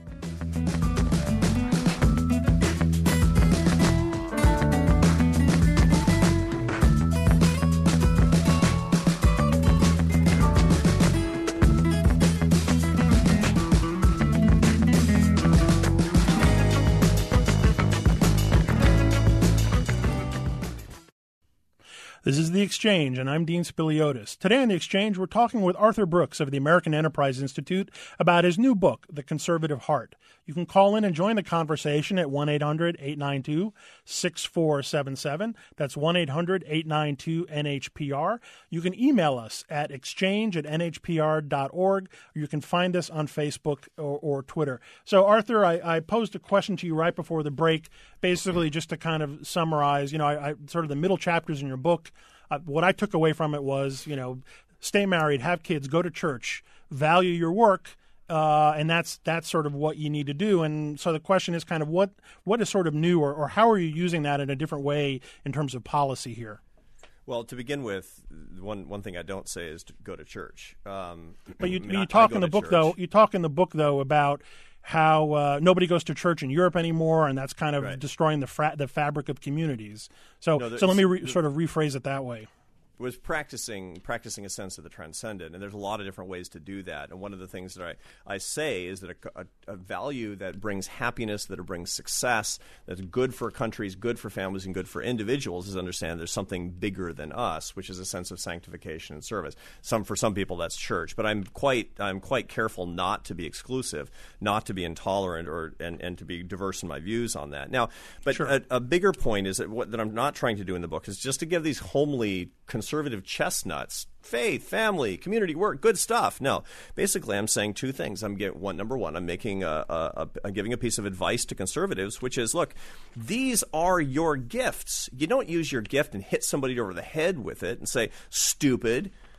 This is The Exchange, and I'm Dean Spiliotis. Today on The Exchange, we're talking with Arthur Brooks of the American Enterprise Institute about his new book, The Conservative Heart. You can call in and join the conversation at one eight hundred eight nine two six four seven seven. That's one eight hundred eight nine two N H P R. You can email us at exchange at N H P R dot org, or you can find us on Facebook or, or Twitter. So, Arthur, I, I posed a question to you right before the break, basically just to kind of summarize, you know, I, I sort of the middle chapters in your book. Uh, what I took away from it was, you know, stay married, have kids, go to church, value your work, uh, and that's that's sort of what you need to do. And so the question is kind of what what is sort of new, or, or how are you using that in a different way in terms of policy here? Well, to begin with, one one thing I don't say is to go to church. Um, but you, I mean, you I, talk I in the book, church. though. You talk in the book, though, about how uh, nobody goes to church in Europe anymore, and that's kind of right. destroying the fra- the fabric of communities. So, No, so let me re- sort of rephrase it that way. was practicing practicing a sense of the transcendent, and there's a lot of different ways to do that. And one of the things that I, I say is that a, a, a value that brings happiness, that it brings success, that's good for countries, good for families, and good for individuals is understand there's something bigger than us, which is a sense of sanctification and service. Some for some people that's church, but I'm quite I'm quite careful not to be exclusive, not to be intolerant, or and, and to be diverse in my views on that. Now, but sure. a, a bigger point is that what that I'm not trying to do in the book is just to give these homely conservative chestnuts, faith, family, community work, good stuff. No, basically, I'm saying two things. I'm getting one. Number one, I'm making a, a, a I'm giving a piece of advice to conservatives, which is, look, these are your gifts. You don't use your gift and hit somebody over the head with it and say, stupid.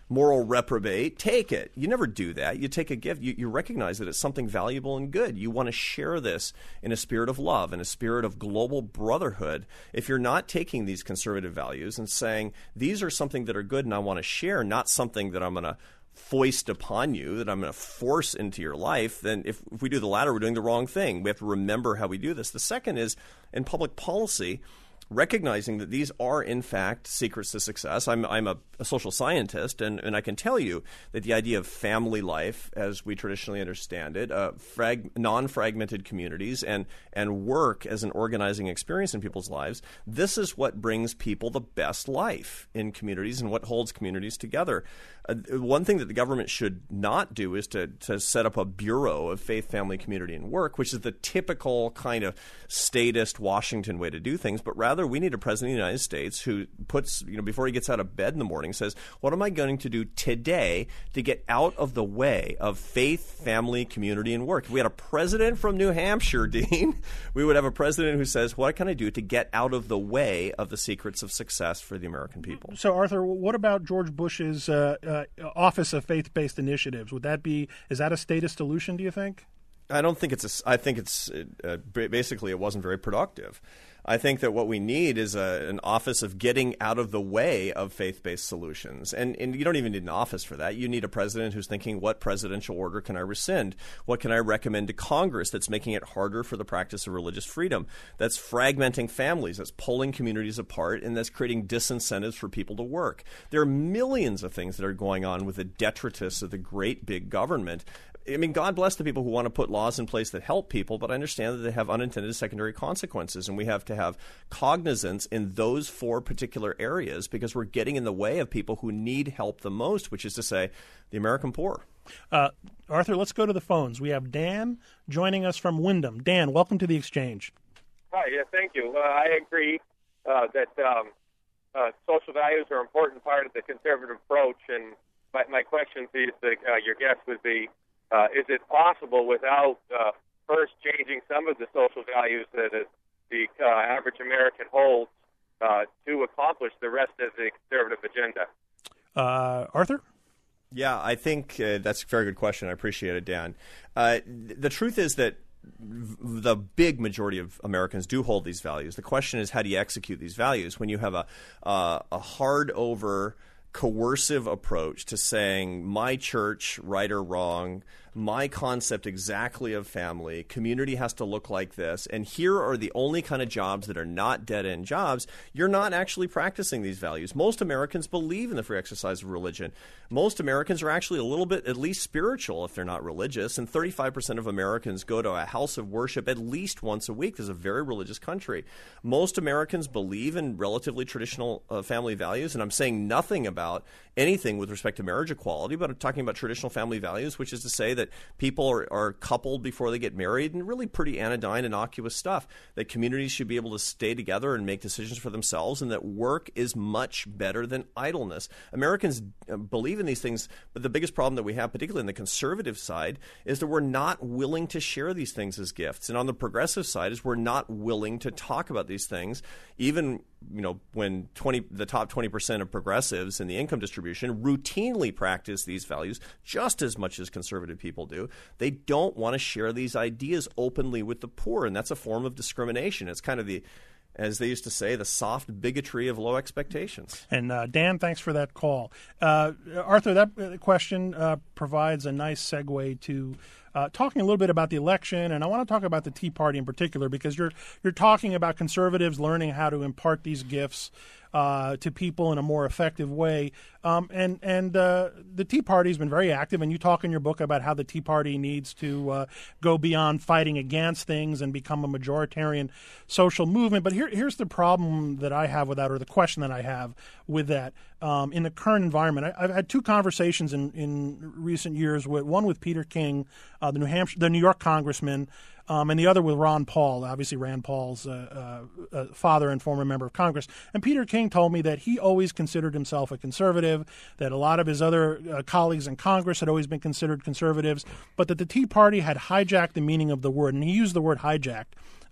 moral reprobate, take it. You never do that. You take a gift. You, you recognize that it's something valuable and good. You want to share this in a spirit of love, in a spirit of global brotherhood. If you're not taking these conservative values and saying, these are something that are good and I want to share, not something that I'm going to foist upon you, that I'm going to force into your life, then if, if we do the latter, we're doing the wrong thing. We have to remember how we do this. The second is in public policy, recognizing that these are, in fact, secrets to success. I'm, I'm a, a social scientist, and, and I can tell you that the idea of family life, as we traditionally understand it, uh, frag, non-fragmented communities, and, and work as an organizing experience in people's lives, this is what brings people the best life in communities and what holds communities together. Uh, one thing that the government should not do is to, to set up a bureau of faith, family, community, and work, which is the typical kind of statist Washington way to do things, but rather we need a president of the United States who puts, you know, before he gets out of bed in the morning, says, what am I going to do today to get out of the way of faith, family, community, and work? If we had a president from New Hampshire, Dean, we would have a president who says, what can I do to get out of the way of the secrets of success for the American people? So, Arthur, what about George Bush's uh, uh, Office of Faith-Based Initiatives? Would that be, is that a statist solution, do you think? I don't think it's a, I think it's uh, basically it wasn't very productive. I think that what we need is a, an office of getting out of the way of faith-based solutions. And, and you don't even need an office for that. You need a president who's thinking, what presidential order can I rescind? What can I recommend to Congress that's making it harder for the practice of religious freedom? That's fragmenting families, that's pulling communities apart, and that's creating disincentives for people to work. There are millions of things that are going on with the detritus of the great big government. I mean, God bless the people who want to put laws in place that help people, but I understand that they have unintended secondary consequences, and we have to have cognizance in those four particular areas because we're getting in the way of people who need help the most, which is to say, the American poor. Uh, Arthur, let's go to the phones. We have Dan joining us from Windham. Dan, welcome to the Exchange. Hi, yeah, thank you. Uh, I agree uh, that um, uh, social values are an important part of the conservative approach, and my, my question to you, uh, your guest would be, Uh, is it possible without uh, first changing some of the social values that uh, the uh, average American holds uh, to accomplish the rest of the conservative agenda? Uh, Arthur? Yeah, I think uh, that's a very good question. I appreciate it, Dan. Uh, the truth is that the big majority of Americans do hold these values. The question is, how do you execute these values when you have a, uh, a hard-over coercive approach to saying my church, right or wrong, my concept exactly of family, community has to look like this, and here are the only kind of jobs that are not dead-end jobs, you're not actually practicing these values. Most Americans believe in the free exercise of religion. Most Americans are actually a little bit at least spiritual if they're not religious, and thirty-five percent of Americans go to a house of worship at least once a week. This is a very religious country. Most Americans believe in relatively traditional uh, family values, and I'm saying nothing about anything with respect to marriage equality, but I'm talking about traditional family values, which is to say that people are, are coupled before they get married, and really pretty anodyne, innocuous stuff, that communities should be able to stay together and make decisions for themselves, and that work is much better than idleness. Americans believe in these things, but the biggest problem that we have, particularly in the conservative side, is that we're not willing to share these things as gifts. And on the progressive side is we're not willing to talk about these things, even you know, when twenty the top twenty percent of progressives in the income distribution routinely practice these values just as much as conservative people do. They don't want to share these ideas openly with the poor, and that's a form of discrimination. It's kind of the, as they used to say, the soft bigotry of low expectations. And uh, Dan, thanks for that call. Uh, Arthur, that question uh, provides a nice segue to Uh, talking a little bit about the election, and I want to talk about the Tea Party in particular, because you're you're talking about conservatives learning how to impart these gifts uh, to people in a more effective way. Um, and and uh, the Tea Party has been very active, and you talk in your book about how the Tea Party needs to uh, go beyond fighting against things and become a majoritarian social movement. But here, here's the problem that I have with that, or the question that I have with that. Um, in the current environment, I, I've had two conversations in, in recent years, with one with Peter King, uh, the New Hampshire, the New York congressman, um, and the other with Ron Paul, obviously Rand Paul's uh, uh, uh, father and former member of Congress. And Peter King told me that he always considered himself a conservative, that a lot of his other uh, colleagues in Congress had always been considered conservatives, but that the Tea Party had hijacked the meaning of the word, and he used the word hijacked.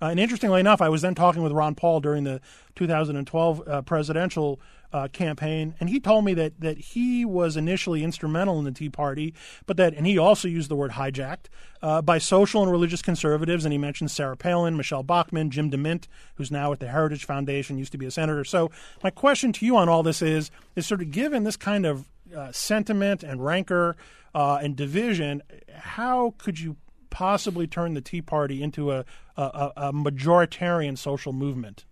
Uh, and interestingly enough, I was then talking with Ron Paul during the two thousand twelve uh, presidential uh, campaign, and he told me that that he was initially instrumental in the Tea Party, but that, and he also used the word hijacked, uh, by social and religious conservatives, and he mentioned Sarah Palin, Michelle Bachmann, Jim DeMint, who's now at the Heritage Foundation, used to be a senator. So my question to you on all this is, is sort of given this kind of uh, sentiment and rancor uh, and division, how could you possibly turn the Tea Party into a, a, a majoritarian social movement?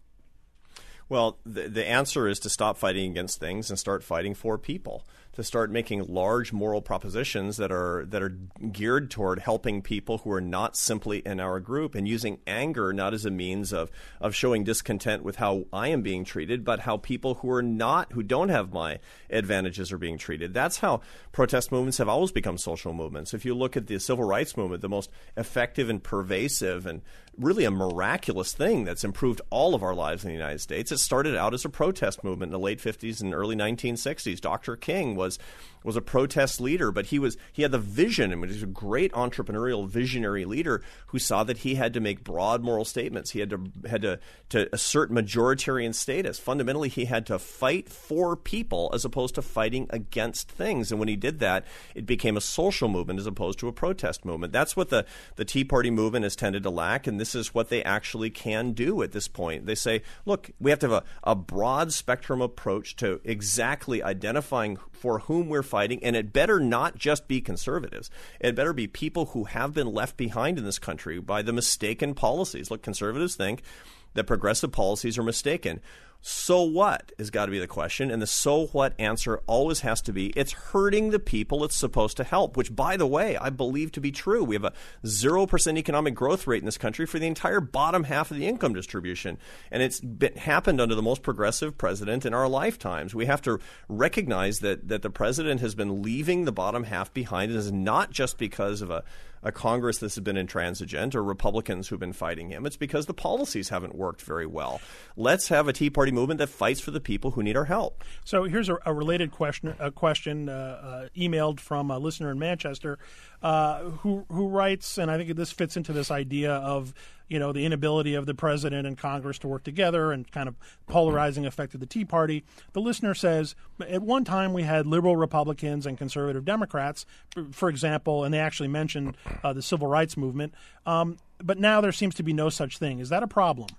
Well, the, the answer is to stop fighting against things and start fighting for people, to start making large moral propositions that are that are geared toward helping people who are not simply in our group, and using anger not as a means of, of showing discontent with how I am being treated, but how people who are not, who don't have my advantages are being treated. That's how protest movements have always become social movements. If you look at the civil rights movement, the most effective and pervasive and really a miraculous thing that's improved all of our lives in the United States, it started out as a protest movement in the late fifties and early nineteen sixties. Doctor King was was a protest leader, but he was he had the vision, and he was a great entrepreneurial visionary leader who saw that he had to make broad moral statements. He had to had to, to assert majoritarian status. Fundamentally, he had to fight for people as opposed to fighting against things. And when he did that, it became a social movement as opposed to a protest movement. That's what the, the Tea Party movement has tended to lack, and this is what they actually can do at this point. They say, look, we have to have a, a broad spectrum approach to exactly identifying for whom we're fighting, and it better not just be conservatives. It better be people who have been left behind in this country by the mistaken policies. Look, conservatives think that progressive policies are mistaken. So what has got to be the question, and the so what answer always has to be it's hurting the people it's supposed to help, which, by the way, I believe to be true. We have a zero percent economic growth rate in this country for the entire bottom half of the income distribution, and it's been, happened under the most progressive president in our lifetimes. We have to recognize that, that the president has been leaving the bottom half behind. It is not just because of a a Congress that's been intransigent or Republicans who've been fighting him. It's because the policies haven't worked very well. Let's have a Tea Party movement that fights for the people who need our help. So here's a, a related question, a question uh, uh, emailed from a listener in Manchester uh, who who writes, and I think this fits into this idea of, you know, the inability of the president and Congress to work together and kind of polarizing effect of the Tea Party. The listener says, at one time we had liberal Republicans and conservative Democrats, for example, and they actually mentioned uh, the civil rights movement, um, but now there seems to be no such thing. Is that a problem?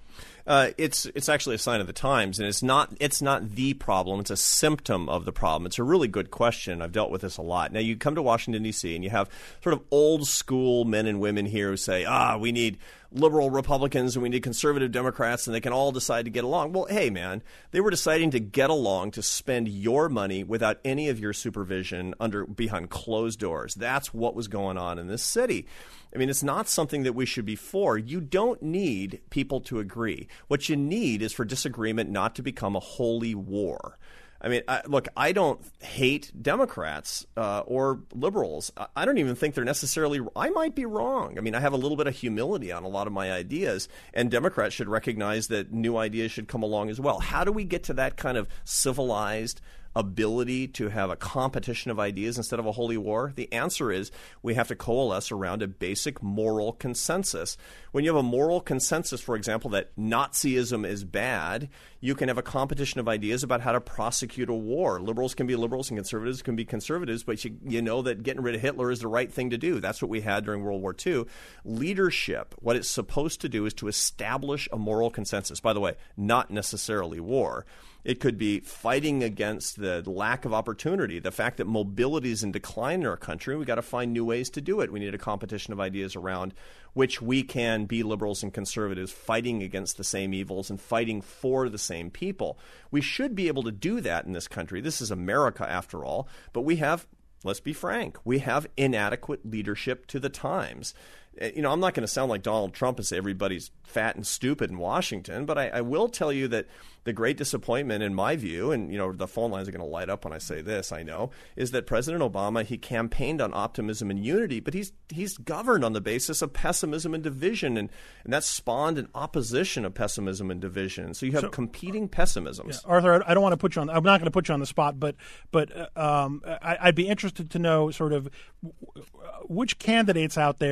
Uh, it's it's actually a sign of the times, and it's not it's not the problem. It's a symptom of the problem. It's a really good question. I've dealt with this a lot. Now, you come to Washington, D C, and you have sort of old school men and women here who say, ah, we need liberal Republicans and we need conservative Democrats, and they can all decide to get along. Well, hey, man, they were deciding to get along to spend your money without any of your supervision under behind closed doors. That's what was going on in this city. I mean, it's not something that we should be for. You don't need people to agree. What you need is for disagreement not to become a holy war. I mean, I, look, I don't hate Democrats uh, or liberals. I, I don't even think they're necessarily – I might be wrong. I mean, I have a little bit of humility on a lot of my ideas, and Democrats should recognize that new ideas should come along as well. How do we get to that kind of civilized ability to have a competition of ideas instead of a holy war? The answer is we have to coalesce around a basic moral consensus. When you have a moral consensus, for example, that Nazism is bad, you can have a competition of ideas about how to prosecute a war. Liberals can be liberals and conservatives can be conservatives, but you, you know that getting rid of Hitler is the right thing to do. That's what we had during World War Two. Leadership, what it's supposed to do is to establish a moral consensus. By the way, not necessarily war. It could be fighting against the lack of opportunity, the fact that mobility is in decline in our country. We've got to find new ways to do it. We need a competition of ideas around which we can be liberals and conservatives fighting against the same evils and fighting for the same people. We should be able to do that in this country. This is America, after all. But we have, let's be frank, we have inadequate leadership to the times. You know, I'm not going to sound like Donald Trump and say everybody's fat and stupid in Washington, but I, I will tell you that the great disappointment, in my view, and, you know, the phone lines are going to light up when I say this, I know, is that President Obama, he campaigned on optimism and unity, but he's he's governed on the basis of pessimism and division, and, and that spawned an opposition of pessimism and division. So you have so, competing pessimisms. Yeah, Arthur, I don't want to put you on, I'm not going to put you on the spot, but, but um, I, I'd be interested to know sort of which candidates out there, and I'm again,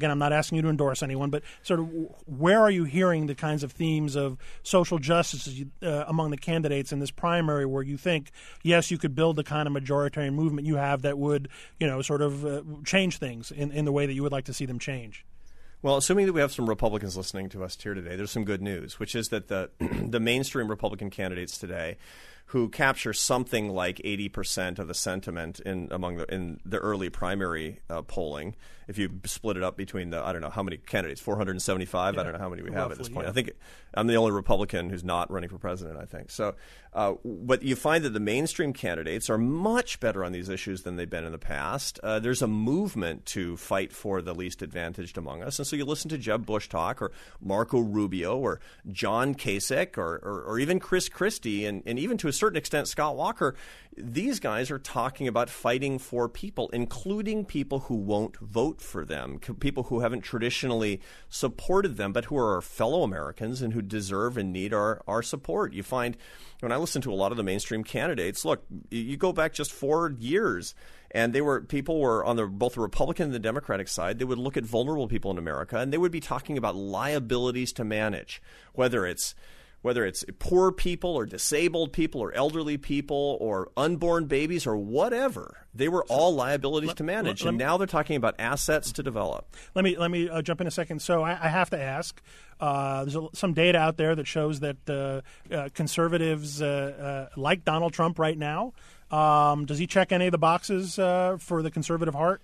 again, I'm not asking you to endorse anyone, but sort of where are you hearing the kinds of themes of social justice uh, among the candidates in this primary where you think, yes, you could build the kind of majoritarian movement you have that would, you know, sort of uh, change things in, in the way that you would like to see them change? Well, assuming that we have some Republicans listening to us here today, there's some good news, which is that the the mainstream Republican candidates today, who capture something like eighty percent of the sentiment in among the in the early primary uh, polling, if you split it up between the I don't know how many candidates, four hundred seventy-five. Yeah, I don't know how many we have roughly, at this point. Yeah. I think I'm the only Republican who's not running for president. I think so. Uh, but you find that the mainstream candidates are much better on these issues than they've been in the past. Uh, there's a movement to fight for the least advantaged among us. And so you listen to Jeb Bush talk, or Marco Rubio, or John Kasich, or, or, or even Chris Christie, and, and even to a certain extent Scott Walker. These guys are talking about fighting for people, including people who won't vote for them, people who haven't traditionally supported them, but who are our fellow Americans and who deserve and need our, our support. You find when I listen to a lot of the mainstream candidates, look, you go back just four years, and they were people were on the both the Republican and the Democratic side. They would look at vulnerable people in America, and they would be talking about liabilities to manage, whether it's whether it's poor people or disabled people or elderly people or unborn babies or whatever. They were all liabilities let, to manage, let, let and me, now they're talking about assets to develop. Let me let me uh, jump in a second. So I, I have to ask. Uh, there's a, some data out there that shows that uh, uh, conservatives uh, uh, like Donald Trump right now. Um, does he check any of the boxes uh, for the conservative heart?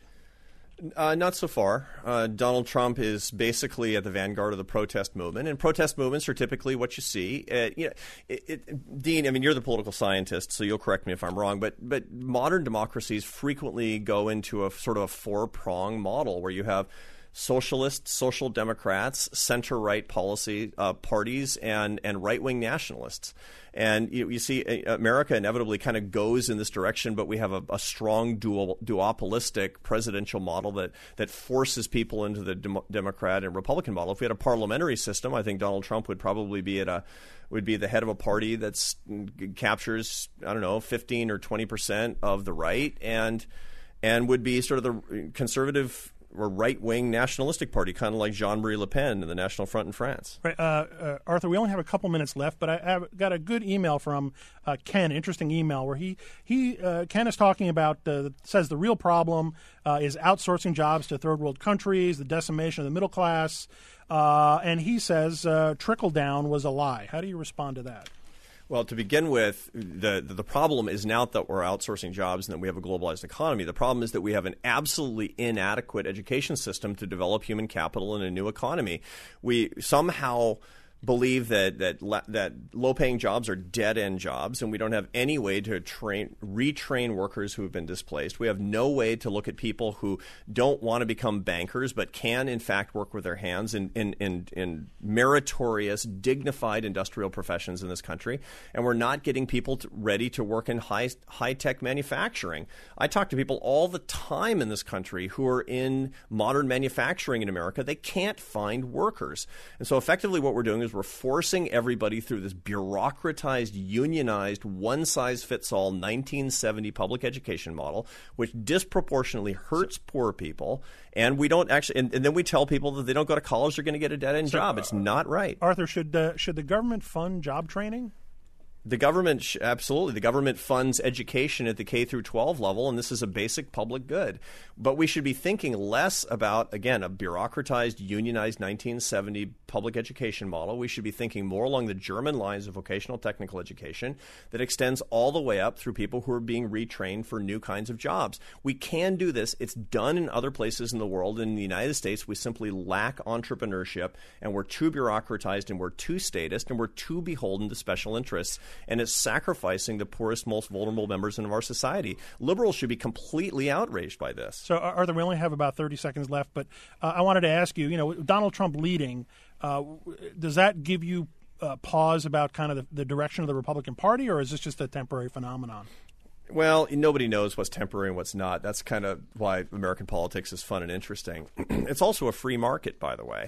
Uh, not so far. Uh, Donald Trump is basically at the vanguard of the protest movement, and protest movements are typically what you see. Uh, you know, it, it, Dean, I mean, you're the political scientist, so you'll correct me if I'm wrong, but but modern democracies frequently go into a sort of a four-prong model where you have socialists, social democrats, center-right policy uh, parties, and and right-wing nationalists. And you, you see America inevitably kind of goes in this direction, but we have a, a strong dual, duopolistic presidential model that, that forces people into the dem- Democrat and Republican model. If we had a parliamentary system, I think Donald Trump would probably be at a would be the head of a party that's captures, I don't know, fifteen or twenty percent of the right, and and would be sort of the conservative or right-wing nationalistic party, kind of like Jean-Marie Le Pen in the National Front in France. Right, uh, uh, Arthur, we only have a couple minutes left, but I, I got a good email from uh, Ken, interesting email, where he he uh, Ken is talking about, uh, says the real problem uh, is outsourcing jobs to third-world countries, the decimation of the middle class, uh, and he says uh, trickle-down was a lie. How do you respond to that? Well, to begin with, the the problem is not that we're outsourcing jobs and that we have a globalized economy. The problem is that we have an absolutely inadequate education system to develop human capital in a new economy. We somehow believe that that that low-paying jobs are dead-end jobs, and we don't have any way to train retrain workers who have been displaced. We have no way to look at people who don't want to become bankers but can, in fact, work with their hands in in, in, in meritorious, dignified industrial professions in this country. And we're not getting people to, ready to work in high high-tech manufacturing. I talk to people all the time in this country who are in modern manufacturing in America. They can't find workers. And so effectively what we're doing is we're forcing everybody through this bureaucratized, unionized, one-size-fits-all nineteen seventy public education model, which disproportionately hurts poor people. And we don't actually, and, and then we tell people that they don't go to college, they're going to get a dead-end so, job. It's not right. Arthur, should uh, should the government fund job training? The government, sh- absolutely. The government funds education at the K through twelve level, and this is a basic public good. But we should be thinking less about, again, a bureaucratized, unionized nineteen seventy public education model. We should be thinking more along the German lines of vocational technical education that extends all the way up through people who are being retrained for new kinds of jobs. We can do this. It's done in other places in the world. In the United States, we simply lack entrepreneurship, and we're too bureaucratized, and we're too statist, and we're too beholden to special interests. And it's sacrificing the poorest, most vulnerable members of our society. Liberals should be completely outraged by this. So, Arthur, we only have about thirty seconds left, but uh, I wanted to ask you, you know, Donald Trump leading, uh, does that give you uh, pause about kind of the, the direction of the Republican Party, or is this just a temporary phenomenon? Well, nobody knows what's temporary and what's not. That's kind of why American politics is fun and interesting. It's also a free market, by the way.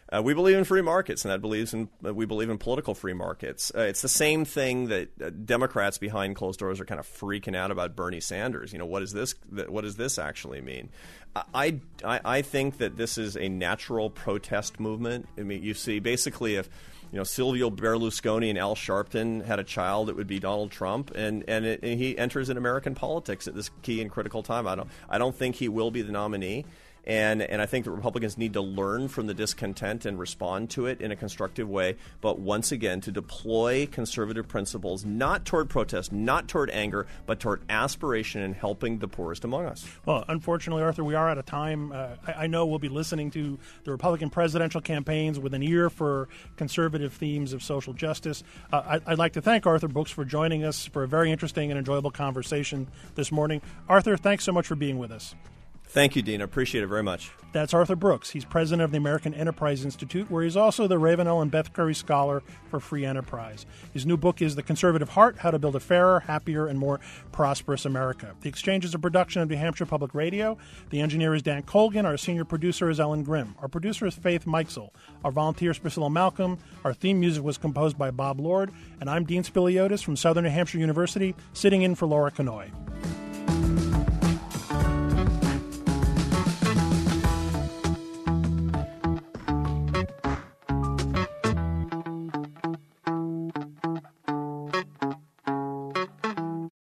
Uh, we believe in free markets, and that believes in uh, we believe in political free markets. Uh, it's the same thing that uh, Democrats behind closed doors are kind of freaking out about Bernie Sanders. You know, what is this? What does this actually mean? I, I, I think that this is a natural protest movement. I mean, you see, basically, if you know Silvio Berlusconi and Al Sharpton had a child, it would be Donald Trump, and and, it, and he enters in American politics at this key and critical time. I don't I don't think he will be the nominee. And and I think that Republicans need to learn from the discontent and respond to it in a constructive way. But once again, to deploy conservative principles, not toward protest, not toward anger, but toward aspiration and helping the poorest among us. Well, unfortunately, Arthur, we are out of time. Uh, I, I know we'll be listening to the Republican presidential campaigns with an ear for conservative themes of social justice. Uh, I, I'd like to thank Arthur Brooks for joining us for a very interesting and enjoyable conversation this morning. Arthur, thanks so much for being with us. Thank you, Dean. I appreciate it very much. That's Arthur Brooks. He's president of the American Enterprise Institute, where he's also the Ravenel and Beth Curry Scholar for Free Enterprise. His new book is The Conservative Heart, How to Build a Fairer, Happier, and More Prosperous America. The Exchange is a production of New Hampshire Public Radio. The engineer is Dan Colgan. Our senior producer is Ellen Grimm. Our producer is Faith Meixel. Our volunteer is Priscilla Malcolm. Our theme music was composed by Bob Lord. And I'm Dean Spiliotis from Southern New Hampshire University, sitting in for Laura Conoy.